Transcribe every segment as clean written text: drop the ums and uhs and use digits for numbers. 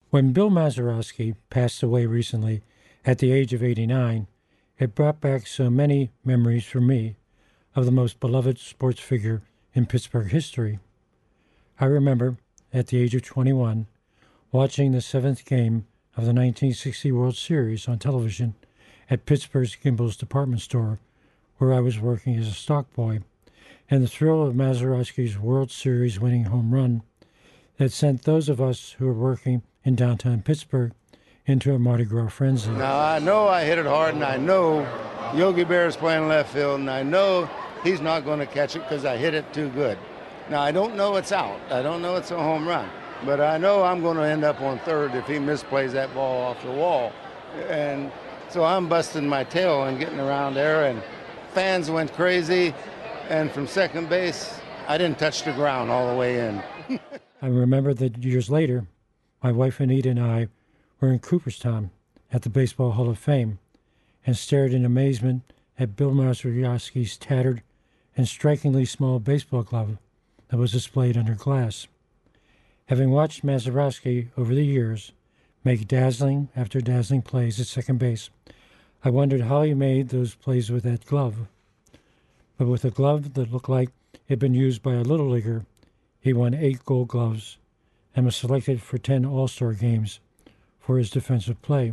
When Bill Mazeroski passed away recently at the age of 89, it brought back so many memories for me of the most beloved sports figure in Pittsburgh history. I remember, at the age of 21, watching the seventh game of the 1960 World Series on television at Pittsburgh's Gimbel's department store, where I was working as a stock boy, and the thrill of Mazeroski's World Series winning home run that sent those of us who were working in downtown Pittsburgh into a Mardi Gras frenzy. Now, I know I hit it hard, and I know Yogi Berra is playing left field, and I know he's not going to catch it because I hit it too good. Now, I don't know it's out. I don't know it's a home run. But I know I'm going to end up on third if he misplays that ball off the wall. And so I'm busting my tail and getting around there, and fans went crazy. And from second base, I didn't touch the ground all the way in. I remember that years later, my wife Anita and I were in Cooperstown at the Baseball Hall of Fame and stared in amazement at Bill Mazeroski's tattered and strikingly small baseball glove that was displayed under glass. Having watched Mazeroski over the years make dazzling after dazzling plays at second base, I wondered how he made those plays with that glove. But with a glove that looked like it had been used by a little leaguer, he won 8 Gold Gloves and was selected for 10 All-Star games for his defensive play.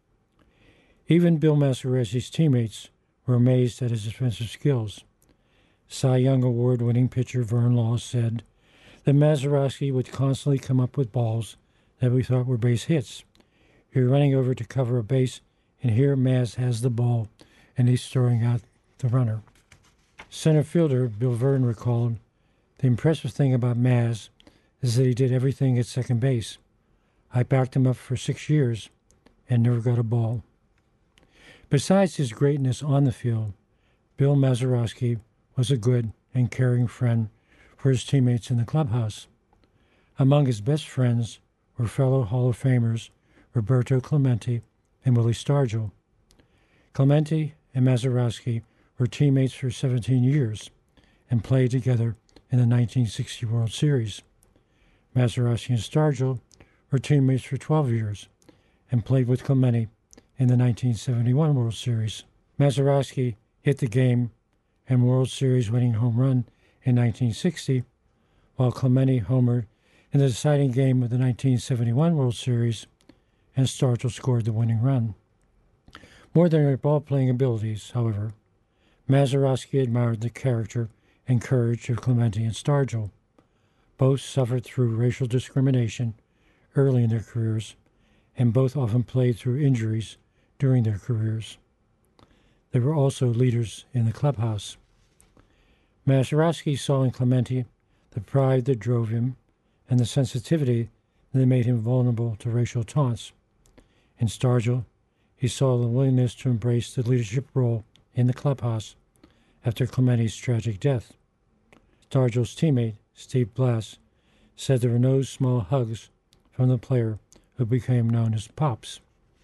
Even Bill Mazeroski's teammates were amazed at his defensive skills. Cy Young Award-winning pitcher Vern Law said that Mazeroski would constantly come up with balls that we thought were base hits. You're running over to cover a base, and here Maz has the ball, and he's throwing out the runner. Center fielder Bill Vern recalled, the impressive thing about Maz is that he did everything at second base. I backed him up for 6 years and never got a ball. Besides his greatness on the field, Bill Mazeroski was a good and caring friend for his teammates in the clubhouse. Among his best friends were fellow Hall of Famers Roberto Clemente and Willie Stargell. Clemente and Mazeroski were teammates for 17 years and played together in the 1960 World Series. Mazeroski and Stargell were teammates for 12 years and played with Clemente in the 1971 World Series. Mazeroski hit the game and World Series winning home run in 1960, while Clemente homered in the deciding game of the 1971 World Series, and Stargell scored the winning run. More than their ball-playing abilities, however, Mazeroski admired the character and courage of Clemente and Stargell. Both suffered through racial discrimination early in their careers, and both often played through injuries during their careers. They were also leaders in the clubhouse. Mazeroski saw in Clemente the pride that drove him and the sensitivity that made him vulnerable to racial taunts. In Stargell, he saw the willingness to embrace the leadership role in the clubhouse after Clemente's tragic death. Stargell's teammate, Steve Blass, said there were no small hugs from the player who became known as Pops.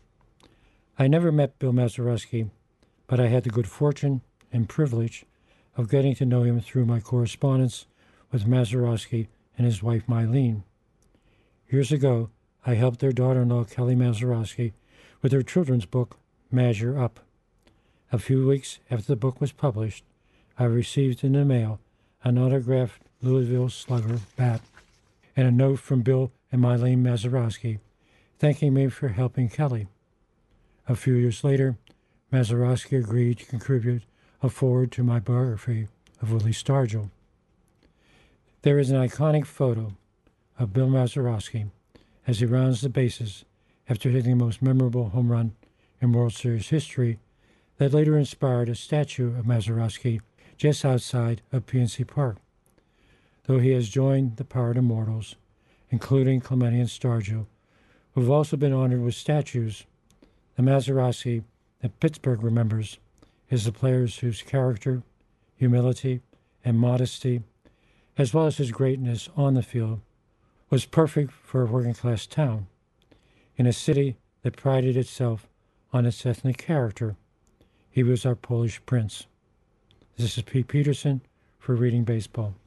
I never met Bill Mazeroski, but I had the good fortune and privilege of getting to know him through my correspondence with Mazeroski and his wife Mylene. Years ago, I helped their daughter-in-law Kelly Mazeroski with her children's book, Measure Up. A few weeks after the book was published, I received in the mail an autographed Louisville Slugger bat and a note from Bill and Mylene Mazeroski thanking me for helping Kelly. A few years later, Mazeroski agreed to contribute a foreword to my biography of Willie Stargell. There is an iconic photo of Bill Mazeroski as he rounds the bases after hitting the most memorable home run in World Series history that later inspired a statue of Mazeroski just outside of PNC Park. Though he has joined the Pirate Immortals, including Clemente and Stargell, who have also been honored with statues, the Mazeroski that Pittsburgh remembers is the players whose character, humility, and modesty, as well as his greatness on the field, was perfect for a working-class town. In a city that prided itself on its ethnic character, he was our Polish prince. This is Pete Peterson for Reading Baseball.